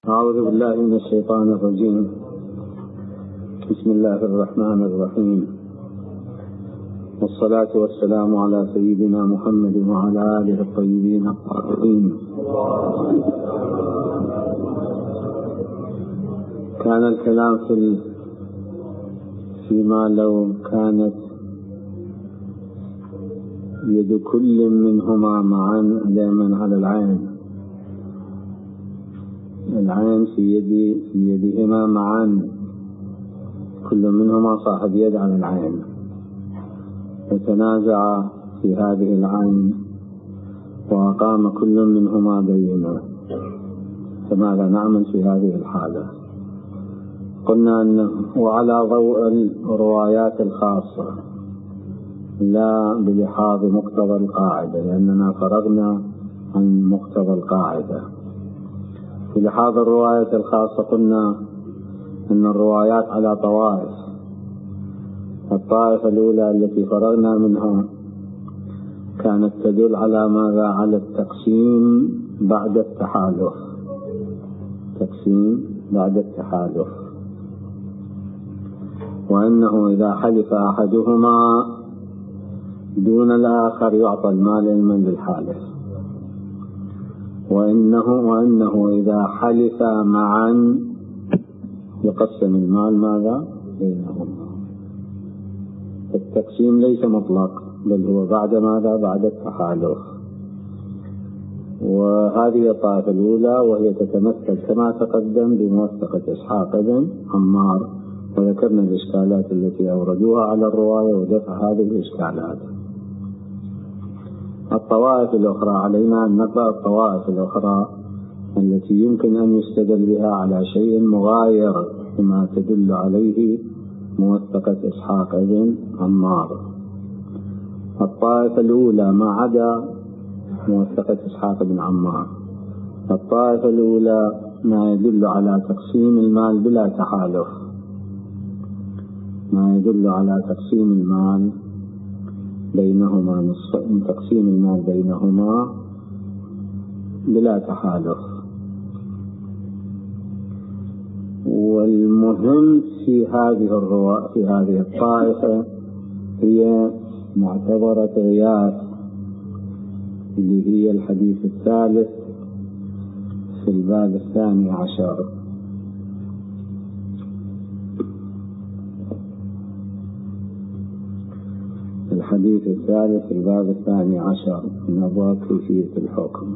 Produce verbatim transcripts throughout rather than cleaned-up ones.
أعوذ بالله من الشيطان الرجيم. بسم الله الرحمن الرحيم، والصلاة والسلام على سيدنا محمد وعلى آله الطيبين الطاهرين. كان الكلام في فيما لو كانت يد كل منهما معا اليمن على العين، العين في يد في يدهما معا، كل منهما صاحب يد على العين، فتنازع في هذه العين وأقام كل منهما بينه، فماذا نعمل في هذه الحالة؟ قلنا أنه وعلى ضوء الروايات الخاصة لا بلحاظ مقتضى القاعدة، لأننا فرغنا عن مقتضى القاعدة. بلحاظ الرواية الخاصة قلنا أن الروايات على طوائف. الطائفة الأولى التي فرغنا منها كانت تدل على ماذا؟ على التقسيم بعد التحالف، تقسيم بعد التحالف، وأنه إذا حلف أحدهما دون الآخر يعطى المال لمن للحالف، وإنه, وأنه إذا حلف معا يقسم المال ماذا؟ بينهما. التقسيم ليس مطلق، بل هو بعد ماذا؟ بعد التحالف. وهذه الطائفة الأولى، وهي تتمثل كما تقدم بموثقة إسحاق بن عمار، وذكرنا الإشكالات التي أوردوها على الرواية ودفع هذه الإشكالات. الطوائف الأخرى علينا أن نقرأ الطوائف الأخرى التي يمكن أن يستدل بها على شيء مغاير كما تدل عليه موثقة إسحاق بن عمار. الطائفة الأولى ما عدا موثقة إسحاق بن عمار، الطائفة الأولى ما يدل على تقسيم المال بلا تحالف، ما يدل على تقسيم المال بينهما نصف، تقسيم المال بينهما بلا تحالف. والمهم في هذه الرواية في هذه الطائفة هي معتبرة غياث، اللي هي الحديث الثالث في الباب الثاني عشر. الحديث الثالث في الباب الثاني عشر من أبواب كيفية الحكم.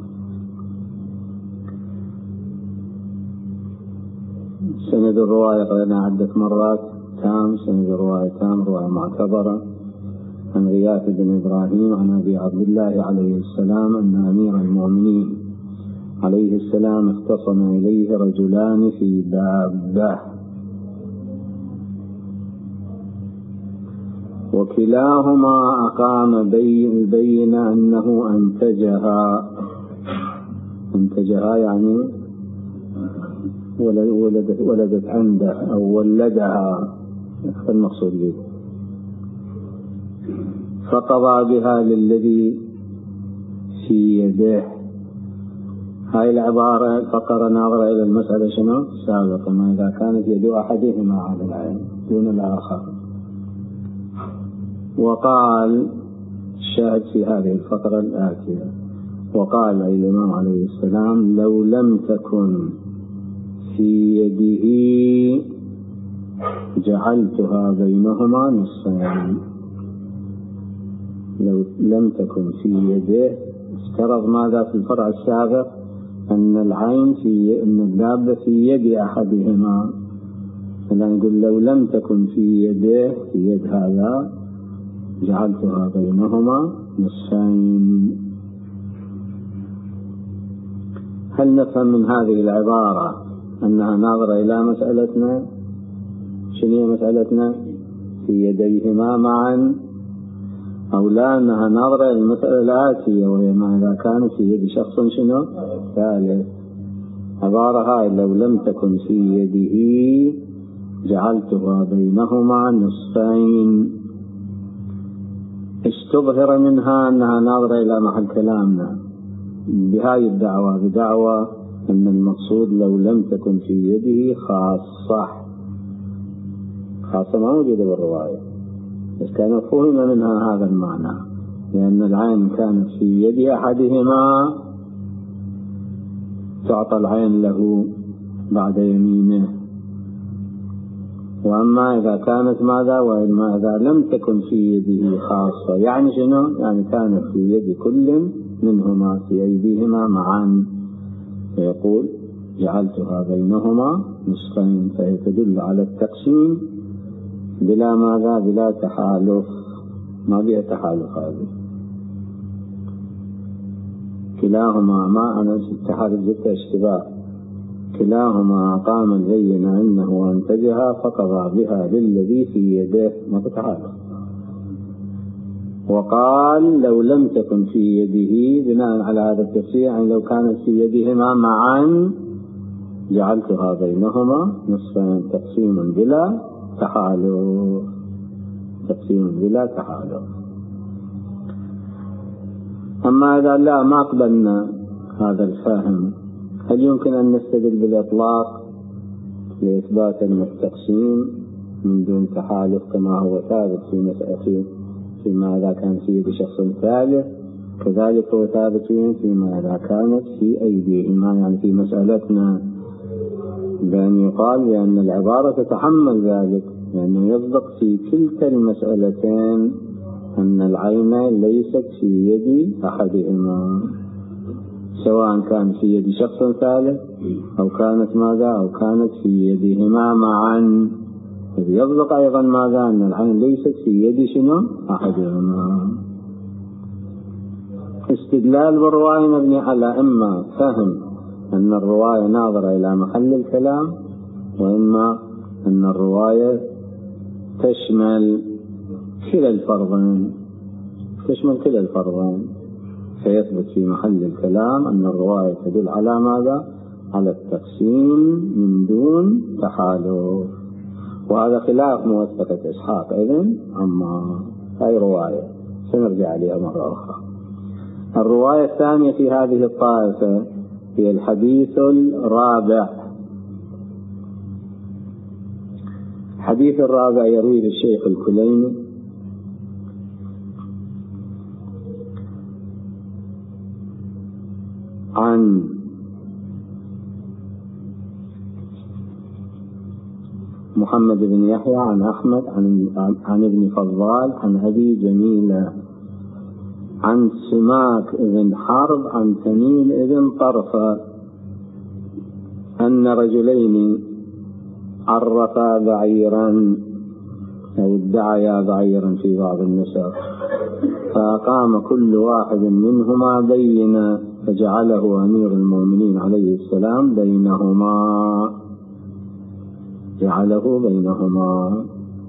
سند الرواية قلنا عدة مرات تام، سند الرواية تام، رواية معتبرة عن غياث بن إبراهيم عن أبي عبد الله عليه السلام أن أمير المؤمنين عليه السلام اختصم إليه رجلان في دابة، وكلاهما أقام بين أنه أنتجها، أنتجها يعني ولدت, ولدت عنده أو ولدها، المقصود به، فقضى بها للذي في يده. هاي العبارة فقر ناظرة إلى المسألة شنو؟ سابقا، ما إذا كانت يد أحدهما على العين دون الآخر. وقال الشاهد في هذه الفقرة الآتية، وقال الإمام عليه السلام لو لم تكن في يده جعلتها بينهما نصفين. لو لم تكن في يده، افترض ماذا في الفرع السابق؟ أن العين في أن الدابة في يد أحدهما، فنقول لو لم تكن في يده، في يد هذا، جعلتها بينهما نصفين. هل نفهم من هذه العبارة أنها ناظرة إلى مسألتنا؟ شنو هي مسألتنا؟ في يديهما معا، أو لا أنها ناظرة إلى المسألة الآتية، وهي ما إذا كانت في يد شخص شنو؟ ثالث. عبارة هاي لو لم تكن في يده جعلتها بينهما نصفين، استظهر منها أنها ناظرة إلى محل كلامنا بهاي الدعوة، بدعوة أن المقصود لو لم تكن في يده خاصة، خاصة ما موجودة بالرواية، بس كان فهم منها هذا المعنى، لأن العين كانت في يد أحدهما تعطى العين له بعد يمينه. وأما إذا كانت ماذا؟ وإما إذا لم تكن في يده خاصة، يعني شنو؟ يعني كانت في يد كل منهما، في أيديهما معا، فيقول جعلتها بينهما نصفين، فهي تدل على التقسيم بلا ماذا؟ بلا تحالف، ما بها تحالف. هذه كلاهما ما أنا التحالف جبت اشتباه، كلاهما قام البين أنه أنتجها فقضى بها للذي في يده، ما تتحالف. وقال لو لم تكن في يده بناء على هذا التفسير، يعني لو كانت في يدهما معا جعلتها بينهما نصفين، تقسيما بلا تحالف، تقسيما بلا تحالف. أما إذا لا ما قبلنا هذا الفهم، هل يمكن أن نستدل بالإطلاق لإثبات التقسيم من دون تحالف كما هو ثابت في مسألة فيما إذا كان في يد شخص ثالث، كذلك هو ثابت فيما إذا كانت في أيديهما، يعني في مسألتنا بأن يقال بأن العبارة تتحمل ذلك، لأنه يصدق في كلتا المسألتين أن العين ليست في يد أحدهما، سواء كان في يد شخص ثالث أو كانت ماذا؟ أو كانت في يدهما معا. يصدق أيضا ماذا؟ أن العين ليست في يد شنو؟ أحدهما. استدلال بالرواية مبني على إما فهم أن الرواية ناظرة إلى محل الكلام، وإما أن الرواية تشمل كلا الفرضين، تشمل كلا الفرضين، فيثبت في محل الكلام أن الرواية تدل على ماذا؟ على التقسيم من دون تحالف. وهذا خلاف موثقة إسحاق إذن، أما هاي رواية سنرجع عليها مرة أخرى. الرواية الثانية في هذه الطائفة هي الحديث الرابع. الحديث الرابع يرويه الشيخ الكليني عن محمد بن يحيى عن أحمد عن, عن ابن فضال عن أبي جميلة عن سماك بن حرب عن تميم بن طرفة أن رجلين عرفا بعيرا أو ادعيا بعيرا في بعض النسخ، فقام كل واحد منهما بينا فجعله أمير المؤمنين عليه السلام بينهما، جعله بينهما.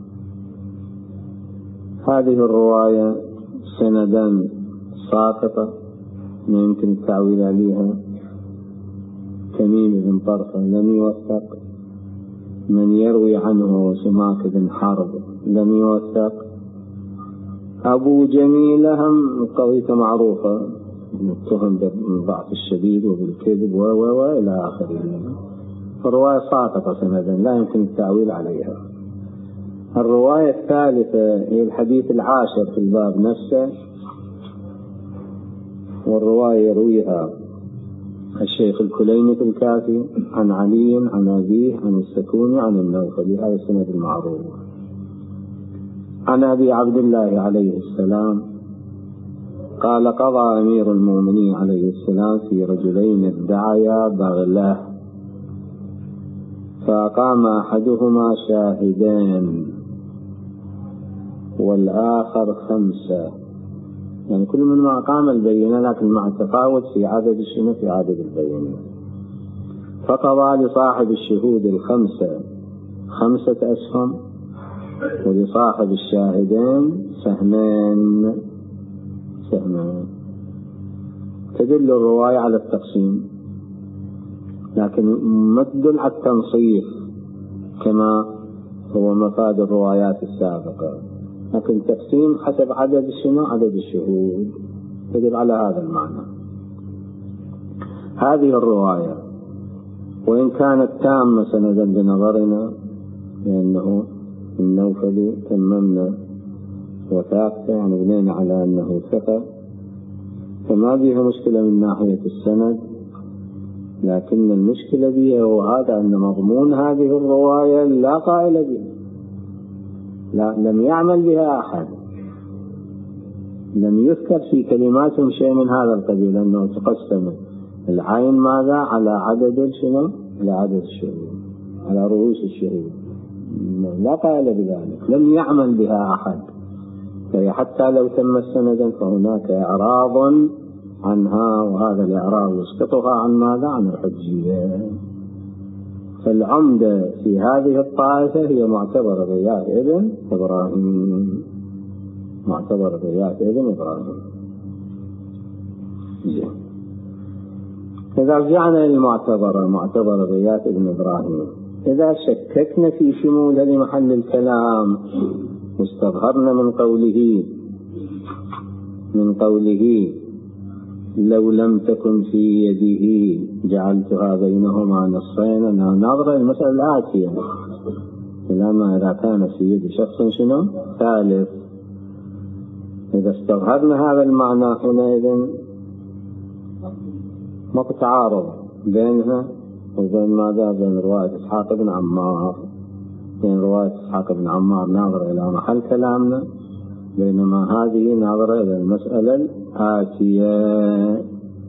هذه الرواية سندا ساقطة ما يمكن التعويل عليها. تميم بن طرفة لم يوثق، من يروي عنه سماك بن حرب لم يوثق، أبو جميلة هم قضية معروفة متهم بالضعف الشديد وبالكذب و و و إلى آخره. الرواية ساقطة سندا لا يمكن التعويل عليها. الرواية الثالثة هي الحديث العاشر في الباب نفسه، والرواية يرويها الشيخ الكليني في الكافي عن علي عن أبيه عن السكوني عن النوفلي، هذا السند المعروف. عن أبي عبد الله عليه السلام قال قضى أمير المؤمنين عليه السلام في رجلين ادعيا بغلة، فقام أحدهما شاهدين والآخر خمسة، يعني كل من ما قام البينة لكن مع التفاوت في عدد الشنو في عدد البينة. فقضى لصاحب الشهود الخمسة خمسة أسهم، ولصاحب الشاهدين سهمين سهمين. تدل الرواية على التقسيم، لكن ما تدل على التنصيف كما هو مفاد الروايات السابقة، لكن تقسيم حسب عدد الشنو عدد الشهود، تدل على هذا المعنى. هذه الرواية وإن كانت تامة سندا بنظرنا، لأنه النوفلي تممنا وثاقته، يعني بنينا على أنه ثقة، فما بيها مشكلة من ناحية السند. لكن المشكلة بها هو هذا، أن مضمون هذه الرواية لا قائل بها، لا لم يعمل بها أحد، لم يذكر في كلماتهم شيء من هذا القبيل، أنه تقسم العين ماذا على عدد شنو، على عدد الشهود، على رؤوس الشهود، لا قائل بذلك، لم يعمل بها أحد. فحتى لو تم سندا فهناك إعراض عنها، وهذا الإعراض يسقطها عن ماذا؟ عن الحجية. فالعمدة في هذه الطائفة هي معتبر غياث ابن إبراهيم، معتبر غياث ابن إبراهيم. إذا رجعنا للمعتبر، معتبر غياث ابن إبراهيم، إذا شككنا في شمولها لمحل الكلام واستظهرنا من قوله من قوله لو لم تكن في يده جعلتها بينهما نصفين، أنها نظرة المسألة الآتية، لما إذا كان في يد شخص شنو ثالث، إذا استظهرنا هذا المعنى حينئذ ما تعارض بينها وبين ماذا؟ بين رواية إسحاق بن عمار، بين رواية إسحاق بن عمار ناظر إلى محل كلامنا، بينما هذه ناظرة إلى المسألة الآتية.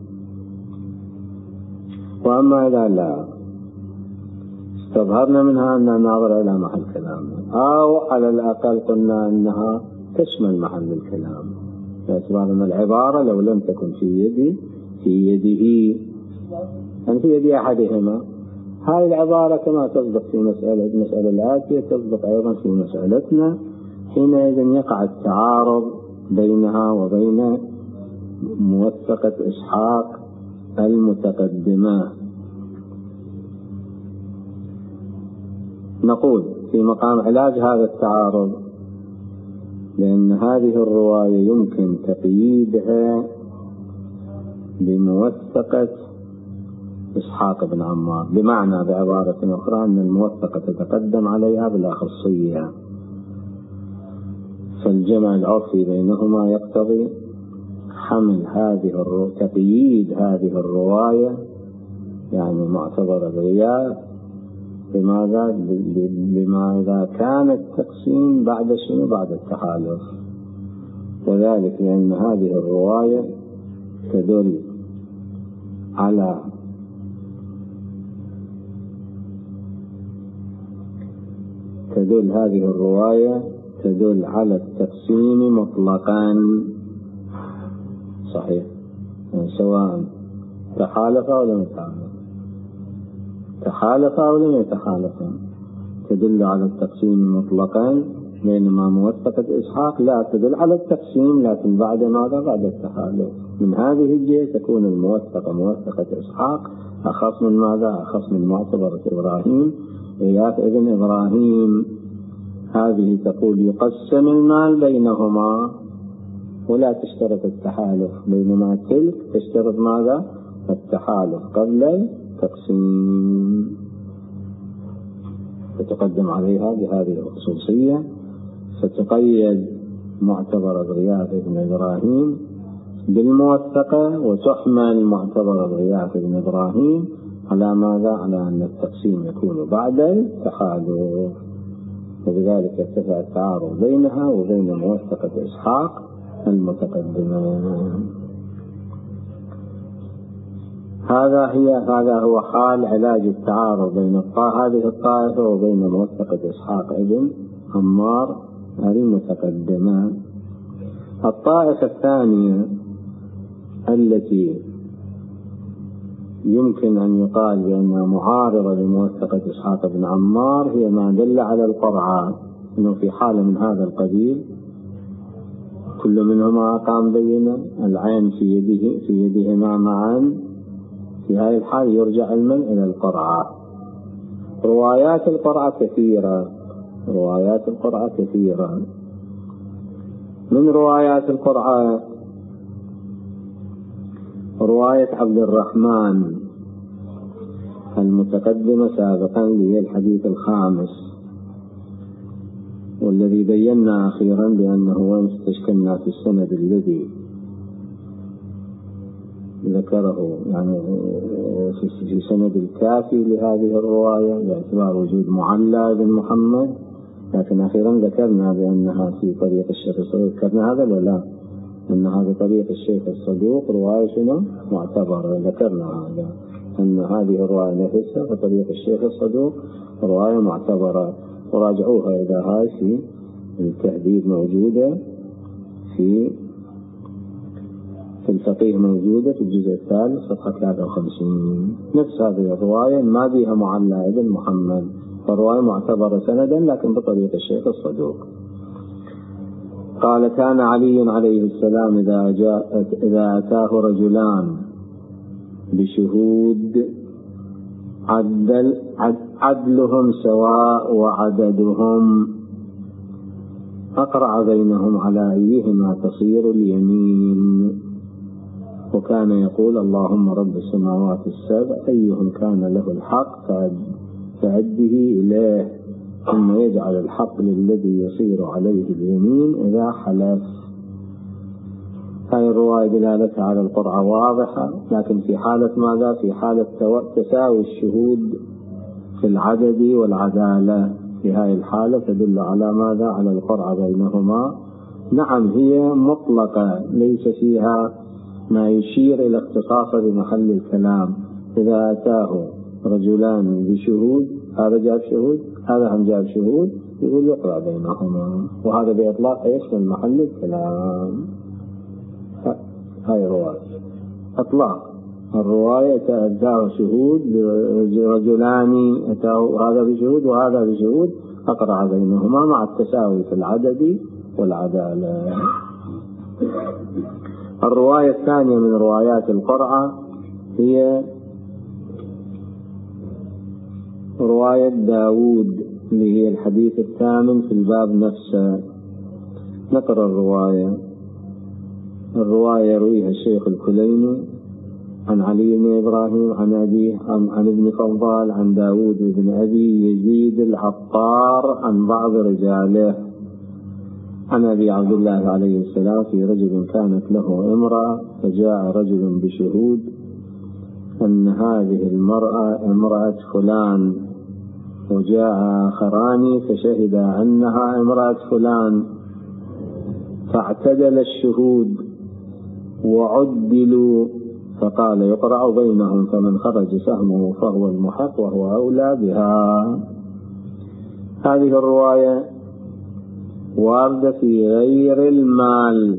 وأما إذا لا استظهرنا منها أنها ناظرة إلى محل كلامنا، أو على الأقل قلنا أنها تشمل محل الكلام، باعتبار أن العبارة لو لم تكن في يدي في يده أن في يد أحدهما، هذه العبارة كما تصدق في مسألة المسألة الآتية تصدق أيضا في مسألتنا. حينئذ يقع التعارض بينها وبين موثقة إسحاق المتقدمة. نقول في مقام علاج هذا التعارض، لأن هذه الرواية يمكن تقييدها بموثقة إسحاق بن عمار، بمعنى بعبارة أخرى أن الموثقة تتقدم عليها بالأخصية، فالجمع العرفي بينهما يقتضي حمل هذه الرواية، تقييد هذه الرواية، يعني معتبر الغياث بماذا؟ بما إذا كان التقسيم بعد شنو؟ بعد التحالف، وذلك لأن هذه الرواية تدل على تدل هذه الرواية تدل على التقسيم مطلقا، صحيح، يعني سواء تحالف أو لم يتحالف، تحالف أو لم يتحالف، تدل على التقسيم مطلقا، بينما موثقة إسحاق لا تدل على التقسيم لكن بعد ماذا؟ بعد التحالف. من هذه الجهة تكون الموثقة موثقة إسحاق أخص من ماذا؟ أخص من معتبرة إبراهيم غياث ابن إبراهيم. هذه تقول يقسم المال بينهما ولا تشترط التحالف، بينما تلك تشترط ماذا؟ التحالف قبل التقسيم، فتقدم عليها بهذه الخصوصية، فتقيد معتبر غياث ابن إبراهيم بالموثقة، وتحمل معتبر غياث ابن إبراهيم على ماذا؟ على أن التقسيم يكون بعد التحالف، وبذلك ارتفع التعارض بينها وبين موثقة إسحاق المتقدمة. هذا هي هذا هو حال علاج التعارض بين هذه الطائفة وبين موثقة إسحاق ابن عمار المتقدمة. الطائفة الثانية التي يمكن أن يقال بأنها معارضة لموثقة إسحاق بن عمار هي ما دل على القرعة، أنه في حالة من هذا القبيل كل منهما أقام بينة، العين في يده في يدهما معا، في هذه الحال يرجع علما إلى القرعة. روايات القرعة كثيرة، روايات القرعة كثيرة. من روايات القرعة رواية عبد الرحمن المتقدمة سابقا اللي هي الحديث الخامس، والذي بينا أخيرا بأنه وين استشكلنا في السند الذي ذكره، يعني في سند الكافي لهذه الرواية باعتبار وجود معلى بن محمد، لكن أخيرا ذكرنا بأنها في طريق الشيخ الصدوق. ذكرنا هذا ولا لا؟ أن هذا طريق الشيخ الصدوق رواية شنو؟ معتبرة. ذكرنا هذا، أن هذه الرواية نفسها في طريق الشيخ الصدوق رواية معتبرة، وراجعوها إذا هاي في التهذيب موجودة، في في الفقيه موجودة في الجزء الثالث صفحة ثلاثة وخمسين. نفس هذه الرواية ما بها معلى بن محمد، فرواية معتبرة سندا لكن بطريق الشيخ الصدوق. قال: كان علي عليه السلام إذا, جاء إذا أتاه رجلان بشهود عدل عدلهم سواء وعددهم أقرع بينهم على أيهما تصير اليمين، وكان يقول: اللهم رب السماوات السبع أيهم كان له الحق فأده إليه، ثم يجعل الحق للذي يصير عليه اليمين إذا حلف. هذه الرواية دلالتها على القرعة واضحة، لكن في حالة ماذا؟ في حالة تساوي الشهود في العدد والعدالة، في هذه الحالة تدل على ماذا؟ على القرعة بينهما. نعم هي مطلقة ليس فيها ما يشير إلى اختصاص بمحل الكلام. إذا أتاه رجلان بشهود، هذا جاب شهود هذا هم جاب شهود، يقول يقرأ بينهما، وهذا بإطلاق يشمل محل الكلام. هاي رواية أطلاق الرواية أتاه شهود رجلان، أتاه هذا بشهود وهذا بشهود، أقرأ بينهما مع التساوي في العدد والعدالة. الرواية الثانية من روايات القرعة هي رواية داود اللي هي الحديث الثامن في الباب نفسه. نقرأ الرواية. الرواية يرويها الشيخ الكليني عن علي بن إبراهيم عن أبيه عن ابن فضال عن داود بن أبي يزيد العطار عن بعض رجاله عن أبي عبد الله عليه السلام في رجل كانت له امرأة، فجاء رجل بشهود أن هذه المرأة امرأة فلان، وجاء آخران فشهد أنها امرأة فلان، فاعتدل الشهود وعدلوا، فقال يقرأ بينهم، فمن خرج سهمه فهو المحق وهو أولى بها. هذه الرواية واردة في غير المال،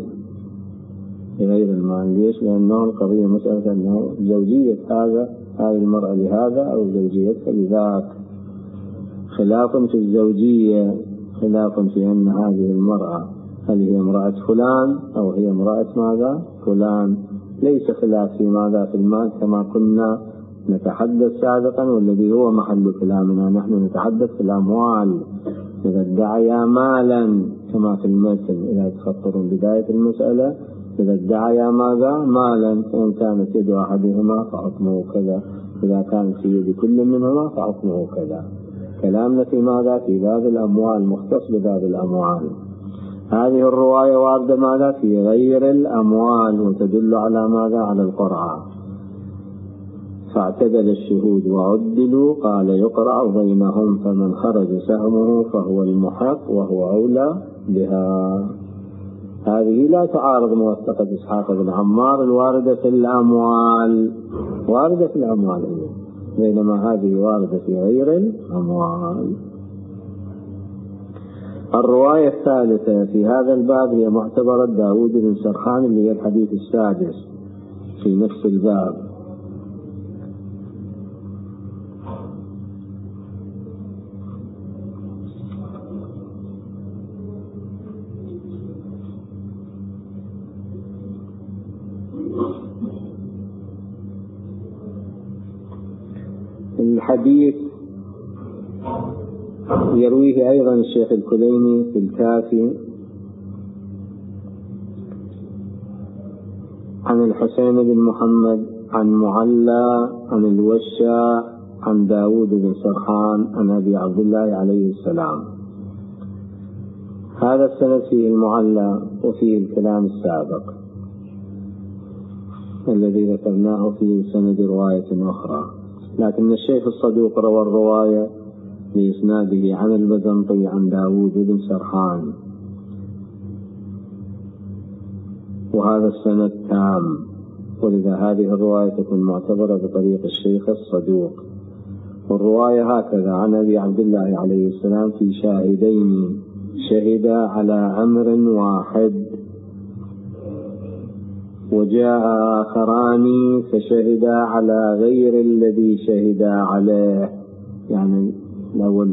في غير المال. ليش؟ لأنه القضية مسألة أنه زوجية هذا هذه المرأة لهذا أو زوجيتها لذاك، خلاف في الزوجية، خلاف في أن هذه المرأة هل هي امرأة فلان أو هي امرأة ماذا؟ فلان. ليس خلاف في ماذا؟ في المال كما كنا نتحدث سابقا، والذي هو محل كلامنا. نحن نتحدث في الأموال. إذا ادعيا مالا كما في المثل، إذا تخطرون بداية المسألة، إذا ادعيا ماذا؟ مالا، فإن كانت يد أحدهما فحكمه كذا، إذا كانت في يد كل منهما فحكمه كذا. كلامنا في ماذا؟ في باب الأموال، مختص بباب الأموال. هذه الرواية واردة ماذا؟ في غير الأموال، وتدل على ماذا؟ على القرعة. فاعتدل الشهود وعدلوا، قال يقرأ بينهم، فمن خرج سهمه فهو المحق وهو أولى بها. هذه لا تعارض موثقة إسحاق بن عمار الواردة في الأموال، واردة في الأموال هي، بينما هذه واردة في غير الأموال. الرواية الثالثة في هذا الباب هي معتبرة داود بن سرخان اللي هي الحديث السادس في نفس الباب. الحديث يرويه أيضا الشيخ الكليني في الكافي عن الحسين بن محمد عن معلى عن الوشا عن داود بن سرحان عن أبي عبد الله عليه السلام. هذا السند فيه المعلى وفيه الكلام السابق الذي ذكرناه في سند رواية أخرى، لكن الشيخ الصدوق روى الرواية بإسناده عن البزنطي عن داود بن سرحان، وهذا السند تام، ولذا هذه الرواية تكون معتبرة بطريق الشيخ الصدوق. والرواية هكذا عن أبي عبد الله عليه السلام في شاهدين شهدا على أمر واحد، وجاء آخران فشهدا على غير الذي شهدا عليه، يعني الأول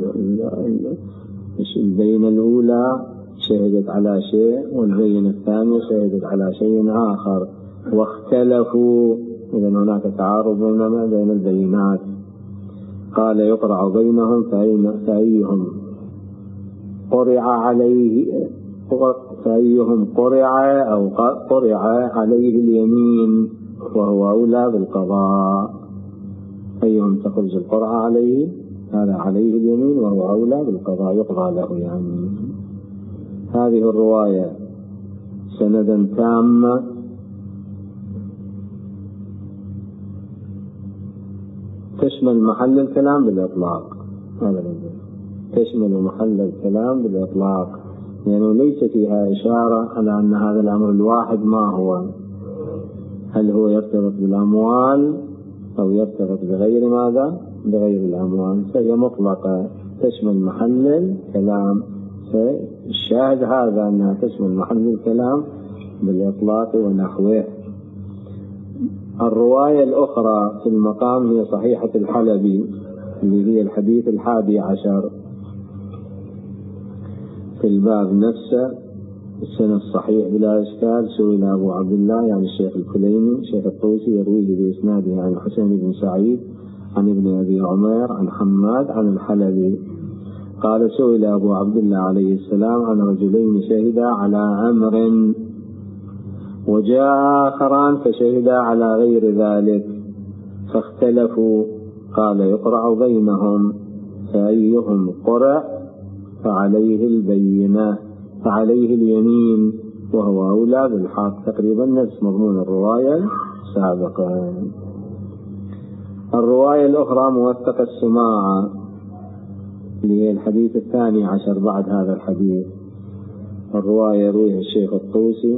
البينة الأولى شهدت على شيء، والبينة الثانية شهدت على شيء آخر، واختلفوا، إذا هناك تعارض بين البينات. قال يقرع بينهم فأيهم قرع عليه فأيهم قرع أو قرع عليه اليمين وهو أولى بالقضاء. أيهم تخرج القرعة عليه، هذا عليه اليمين وهو أولى بالقضاء، يقضى له يعني. هذه الرواية سندا تاما تشمل محل الكلام بالإطلاق، هذا تشمل محل الكلام بالإطلاق، يعني ليس فيها إشارة على أن هذا الأمر الواحد ما هو، هل هو يرتبط بالأموال أو يرتبط بغير ماذا؟ بغير الأموال، فهي مطلقة تشمل محل الكلام. فالشاهد هذا أنها تشمل محل الكلام بالإطلاق ونحوه. الرواية الأخرى في المقام هي صحيحة الحلبي اللي هي الحديث الحادي عشر في الباب نفسه، السنة الصحيح بلا إشكال. سئل أبو عبد الله يعني الشيخ الكليني الشيخ الطوسي يرويه بإسناده عن حسين بن سعيد عن ابن أبي عمير عن حماد عن الحلبي قال سئل أبو عبد الله عليه السلام عن رجلين شهدا على أمر وجاء آخران فشهدا على غير ذلك فاختلفوا، قال يقرع بينهم فأيهم قرع فعليه البينة فعليه اليمين وهو أولى بالحق. تقريبا نفس مضمون الرواية السابقة. الرواية الأخرى موثقة السماعة اللي هي الحديث الثاني عشر بعد هذا الحديث. الرواية يرويها الشيخ الطوسي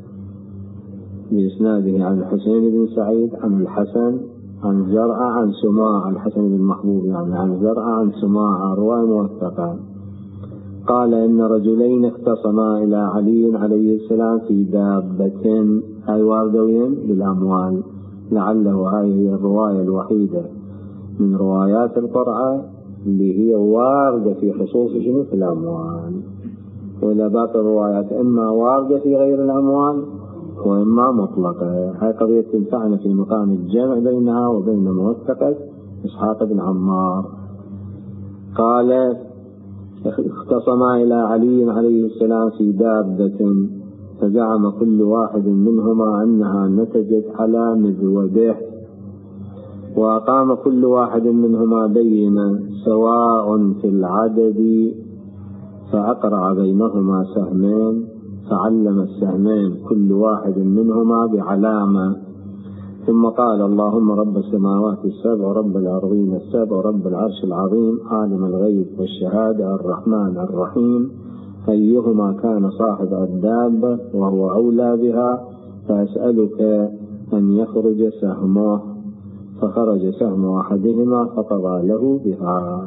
بإسناده عن حسين بن سعيد عن الحسن عن زرعة عن سماعة، الحسن بن محبوب يعني عن زرعة عن سماعة، رواية موثقة. قال إن رجلين اختصما إلى علي عليه السلام في دابة، هاي واردوين بالأموال، لعله هذه الرواية الوحيدة من روايات القرآن اللي هي واردة في خصوص شنو في الأموال، وإلى باقي الروايات إما واردة في غير الأموال وإما مطلقة. هاي قضية تنفعنا في مقام الجمع بينها وبين موثقة إسحاق بن عمار. قال اختصما إلى علي عليه السلام في دابة فزعم كل واحد منهما أنها نتجت على مزوده، وأقام كل واحد منهما بينة سواء في العدد، فأقرع بينهما سهمين فعلم السهمين كل واحد منهما بعلامة، ثم قال اللهم رب السماوات السبع ورب الأرضين السبع ورب العرش العظيم عالم الغيب والشهادة الرحمن الرحيم أيهما كان صاحب الدابة وهو أولى بها، فأسألك أن يخرج سهمه، فخرج سهم أحدهما فقضى له بها.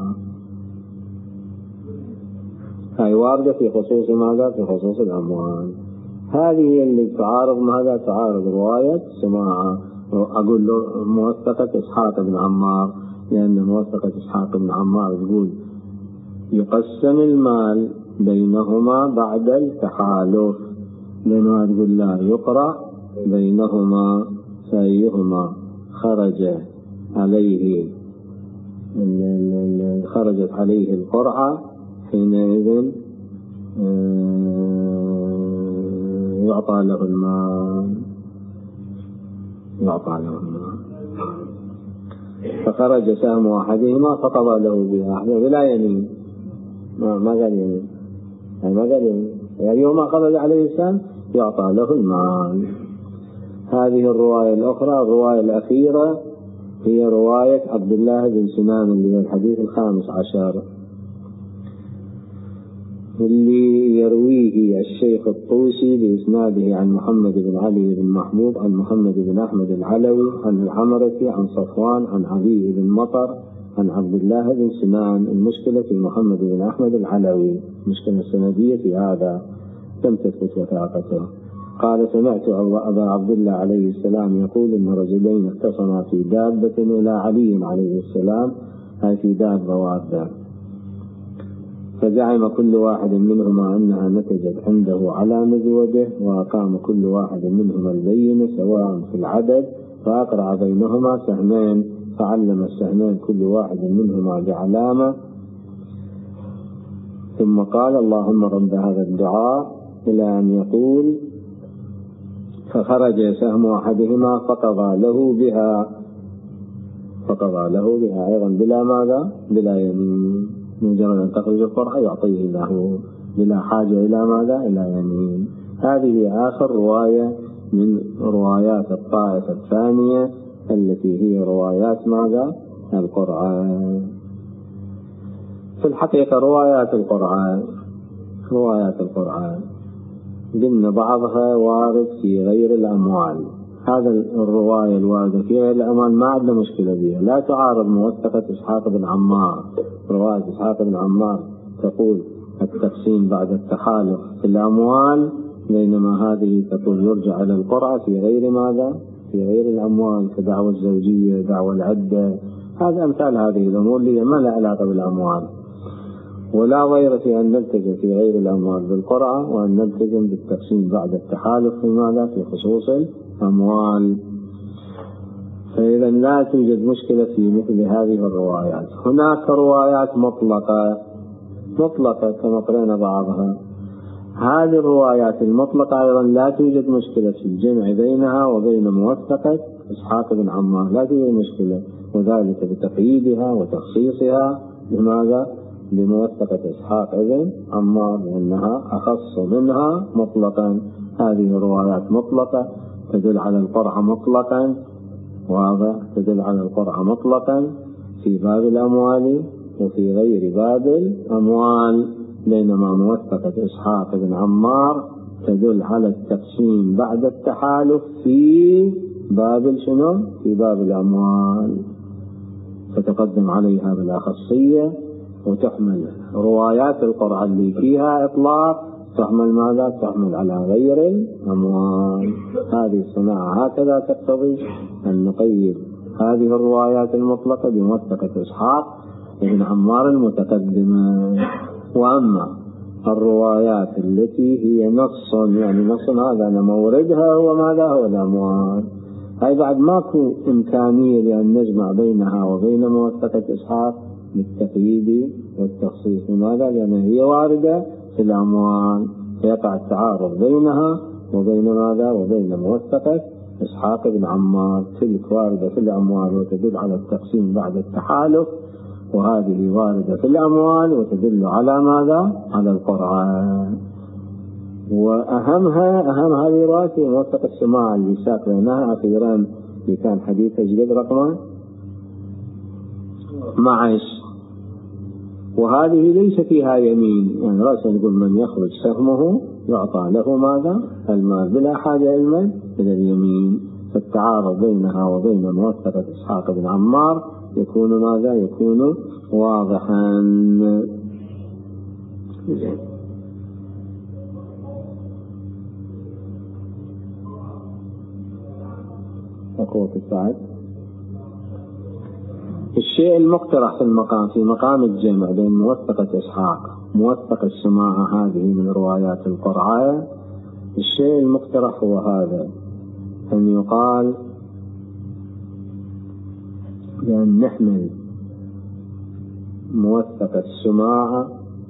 هاي واردة في خصوص ماذا؟ في خصوص الأموال. هذه اللي تعارض ماذا؟ تعارض رواية سماعة. أقول له موثقة إسحاق بن عمار، لأن موثقة إسحاق بن عمار تقول يقسم المال بينهما بعد التحالف، لأنها تقول لا يقرأ بينهما فأيهما خرج عليه خرجت عليه القرعة حينئذ يعطى له المال يعطى له المال. فخرج سهم أحدهما فقضى له بها بلا يمين. ما, ما قال يمين، يعني ما قال يمين، يعني يوم ما خرج عليه السهم يعطى له المال. هذه الرواية الأخرى. الرواية الأخيرة هي رواية عبد الله بن سنان اللي هي الحديث الخامس عشر، اللي يرويه الشيخ الطوسي بإسناده عن محمد بن علي بن محبوب عن محمد بن أحمد العلوي عن الحمرتي عن صفوان عن علي بن مطر عن عبد الله بن سنان. المشكلة في محمد بن أحمد العلوي، المشكلة السندية في هذا لم تثبت وثاقته. قال: سمعت أبا عبد الله عليه السلام يقول إن رجلين اختصما في دابة إلى علي عليه السلام، هاي في دابة واردة، فزعم كل واحد منهما أنها نتجت عنده على مزوده، وأقام كل واحد منهما البينة سواء في العدد، فأقرع بينهما سهمين، فعلم السهمين كل واحد منهما بعلامة، ثم قال: اللهم رب هذا الدعاء، إلى أن يقول: فخرج سهم أحدهما فقضى له بها، فقضى له بها أيضا بلا ماذا؟ بلا يمين، مجرد أن تخرج القرعة يعطيه له بلا حاجة إلى ماذا؟ إلى يمين. هذه آخر رواية من روايات الطائفة الثانية التي هي روايات ماذا؟ القرعة. في الحقيقة روايات القرعة روايات القرعة ضمن بعضها وارد في غير الأموال. هذا الرواية الواردة في غير الأموال ما عندنا مشكلة بها، لا تعارض موثقة إسحاق بن عمار. رواية إسحاق بن عمار تقول التقسيم بعد التخالف في الأموال، بينما هذه تقول يرجع إلى القرعة في غير ماذا؟ في غير الأموال، كدعوة الزوجية، دعوة العدة، هذا أمثال هذه الأمور اللي ما لها علاقة بالأموال. ولا غير في أن نلتزم في غير الأموال بالقرعة، وأن نلتزم بالتقسيم بعد التحالف في ماذا؟ في خصوص الأموال. فإذا لا توجد مشكلة في مثل هذه الروايات. هناك روايات مطلقة مطلقة كما قرأنا بعضها. هذه الروايات المطلقة أيضا لا توجد مشكلة في الجمع بينها وبين موثقة إسحاق بن عمار، لا توجد مشكلة، وذلك بتقييدها وتخصيصها بماذا؟ بموثقة إسحاق بن عمار، لأنها أخص منها مطلقا. هذه الروايات مطلقة تدل على القرعة مطلقا، واضح، تدل على القرعة مطلقا في باب الأموال وفي غير باب الأموال، بينما موثقة إسحاق بن عمار تدل على التقسيم بعد التحالف في باب شنو؟ في باب الأموال، فتقدم عليها بالأخصية، وتحمل روايات القرعة اللي فيها إطلاق تحمل ماذا؟ تحمل على غير الأموال. هذه الصناعة هكذا تقتضي أن نقيد هذه الروايات المطلقة بموثقة إسحاق بن عمار المتقدمة. وأما الروايات التي هي نص، يعني نص هذا أنا موردها هو ماذا؟ هو الأموال، هاي بعد ماكو إمكانية لأن نجمع بينها وبين موثقة إسحاق بالتقييد والتخصيص. لماذا؟ لأن هي واردة في الأموال، فيقع التعارض بينها وبين ماذا؟ وبين موثقة إسحاق بن عمار. تلك واردة في الأموال وتدل على التقسيم بعد التحالف، وهذه واردة في الأموال وتدل على ماذا؟ على القرعة. وأهمها أهم هذه رواية موثقة السماع اللي ساق بينها أخيرا، اللي كان حديث تجلد رقم معش، وهذه ليس فيها يمين، يعني رأسا نقول من يخرج سهمه يعطى له ماذا؟ المال، بلا حاجة المال إلى اليمين. فالتعارض بينها وبين موثقة إسحاق بن عمار يكون ماذا؟ يكون واضحا. أقوى الساعد. الشيء المقترح في المقام في مقام الجمع بين موثقة إسحاق موثقة السماعة هذه من روايات القرعة، الشيء المقترح هو هذا، أن يقال بأن نحمل موثقة السماعة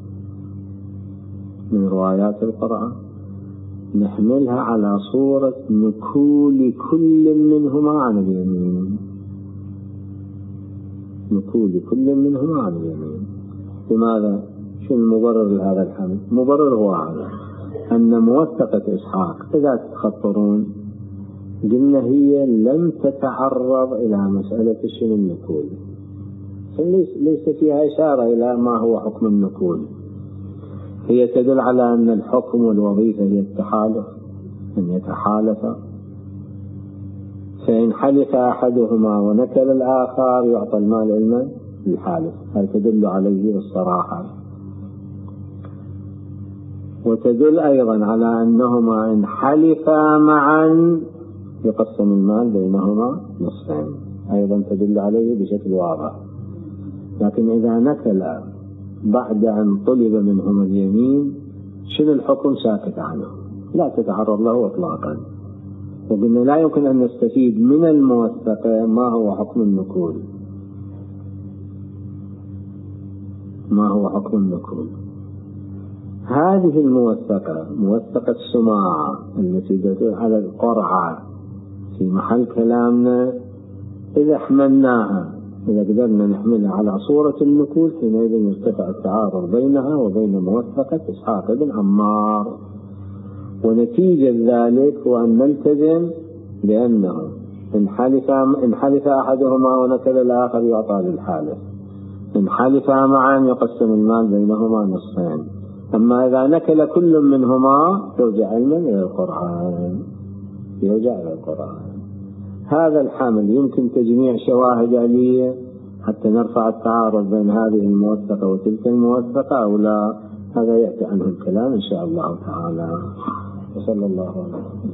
من روايات القرعة نحملها على صورة نكول كل منهما عن اليمين. نقول كل منهما عن اليمين. لماذا؟ شو المبرر لهذا الحمل؟ مبرر هو هذا، أن موثقة إسحاق إذا تخطرون قلنا هي لم تتعرض إلى مسألة شنو النقول، ليس فيها إشارة إلى ما هو حكم النقول. هي تدل على أن الحكم والوظيفة هي التحالف، أن يتحالفا، فإن حلف أحدهما ونكل الآخر يعطى المال علما للحالف، هل تدل عليه بالصراحة. وتدل أيضا على أنهما إن حلفا معا يقسم المال بينهما نصفين، أيضا تدل عليه بشكل واضح. لكن إذا نكل بعد أن طلب منهما اليمين شنو الحكم؟ ساكت عنه، لا تتعرض له إطلاقا. وقلنا لا يمكن أن نستفيد من الموثقة ما هو حكم النقول، ما هو حكم النقول. هذه الموثقة موثقة السماع التي تدل على القرعة في محل كلامنا، إذا حملناها، إذا قدرنا نحملها على صورة النقول، حينئذ يرتفع التعارض بينها وبين موثقة إسحاق بن عمار. ونتيجة ذلك هو أن نلتزم بأنه إن حلف إن حلف أحدهما ونكل الآخر يعطى للحالف، إن حلفا معا يقسم المال بينهما نصفين. أما إذا نكل كل منهما يرجع علما إلى القرآن، يرجع إلى القرآن. هذا الحمل يمكن تجميع شواهد آلية حتى نرفع التعارض بين هذه الموثقة وتلك الموثقة أو لا، هذا يأتي عنه الكلام إن شاء الله تعالى. وصلى الله عليه وسلم.